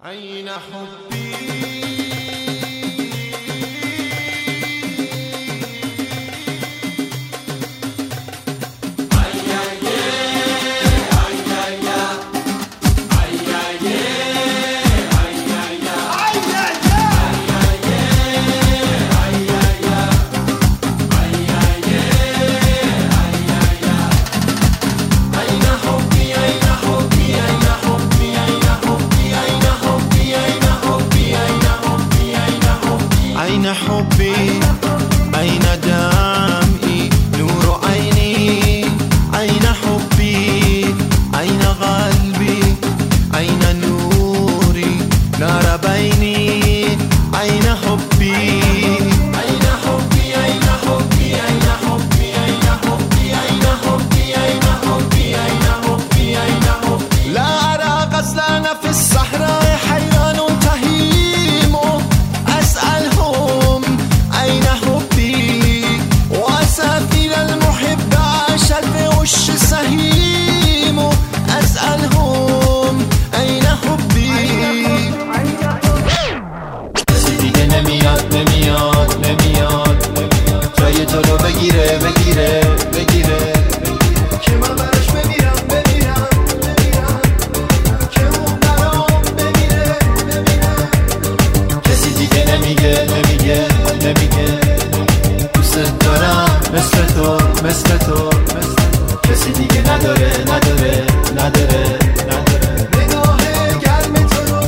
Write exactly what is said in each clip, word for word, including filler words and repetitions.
عین حبی أين حبي أين دمعي نور عيني أين حبي أين قلبي أين نوري نار بيني أين حبي أين حبي أين حبي أين حبي أين حبي أين حبي أين حبي أين حبي أين حبي لا أرى غزلان في الصحراء حيران تهيم أسألهم أين حبي وأسافر المحب عاشت بوش سهيم أسألهم أين حبي کسی دیگه نمیاد نمیاد نمیاد جای تو رو بگیره بگیره بگیره که من براش بمیرم بمیرم بمیرم که اون برام بمیره بمیره کسی دیگه نمیگه نمیگه نمیگه دوست دارم مثل تو مثل تو کسی دیگه نداره نداره نداره نداره نگاه گرم تو رو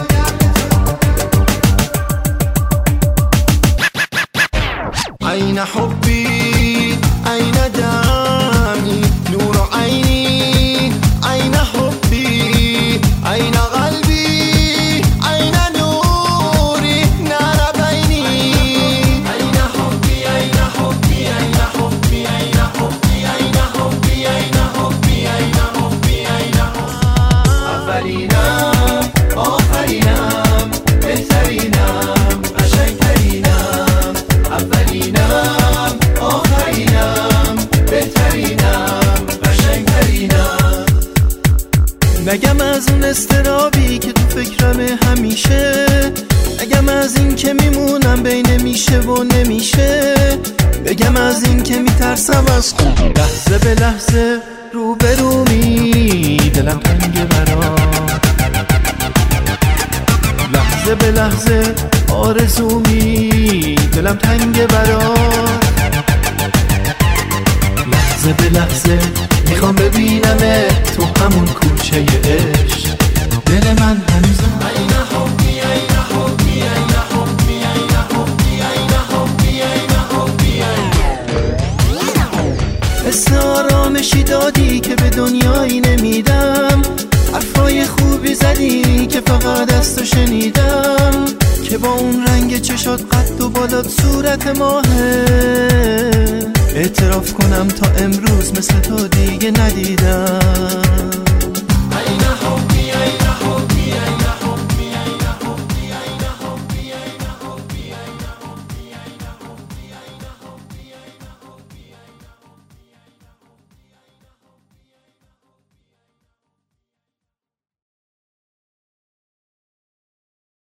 أين حبي أين دمعي نور عيني أين حبي أين قلبي أين نوري نار بيني أين حبي أين حبي أين حبي أين حبي أين حبي أين حبي أين حبي أين حبي أولینم آخرینم بهترینم قشنگترینم اولینم آخرینم بهترینم قشنگترینم نگم از اون استرابی که تو فکرم همیشه نگم از این که میمونم بین میشه و نمیشه بگم از این که میترسم از خود لحظه به لحظه رو به رومی دلم تنگه برام لحظه به لحظه آرزومی دلم تنگه برام لحظه به لحظه میخوام ببینم تو همون کوچه عشق دل من هنوزم أين حبي أين حبي أين حبي أين حبي أين حبي أين حبي حس آرامشی دادی که به دنیایی نمیدم حرفای خوبی زدی که فقط از تو شنیدم که با اون رنگ چشات قد و بالات صورت ماهه اعتراف کنم تا امروز مثل تو دیگه ندیدم